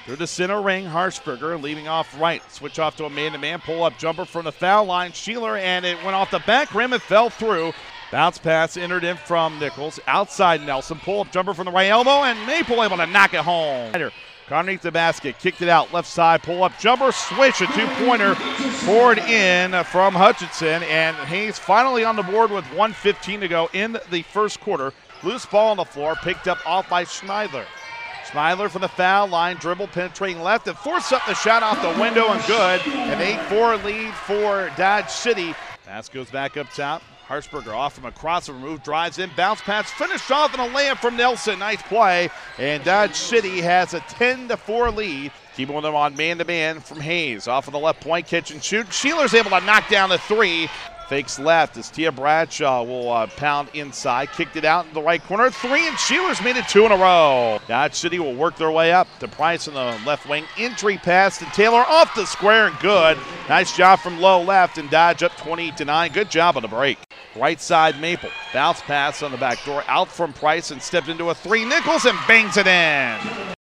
Through the center ring, Harshberger leaving off right. Switch off to a man-to-man, pull-up jumper from the foul line. Sheeler, and it went off the back rim and fell through. Bounce pass entered in from Nichols. Outside Nelson, pull-up jumper from the right elbow, and Maple able to knock it home. Underneath the basket, kicked it out, left side, pull-up jumper, switch, a two-pointer, poured in from Hutchinson, and Hayes finally on the board with 1:15 to go in the first quarter. Loose ball on the floor, picked up off by Schneidler. Schneidler from the foul line, dribble penetrating left, and forced up the shot off the window and good. An 8-4 lead for Dodge City. Pass goes back up top. Harshberger off from a crossover move, drives in, bounce pass, finished off, and a layup from Nelson. Nice play, and Dodge City has a 10-4 lead. Keeping them on man-to-man from Hayes. Off of the left point, catch and shoot. Sheeler's able to knock down the three. Fakes left as Tia Bradshaw will pound inside. Kicked it out in the right corner. Three, and Sheeler's made it 2 in a row. Dodge City will work their way up to Price on the left wing. Entry pass to Taylor off the square and good. Nice job from low left, and Dodge up 20-9. Good job on the break. Right side Maple. Bounce pass on the back door. Out from Price and stepped into a three. Nichols and bangs it in.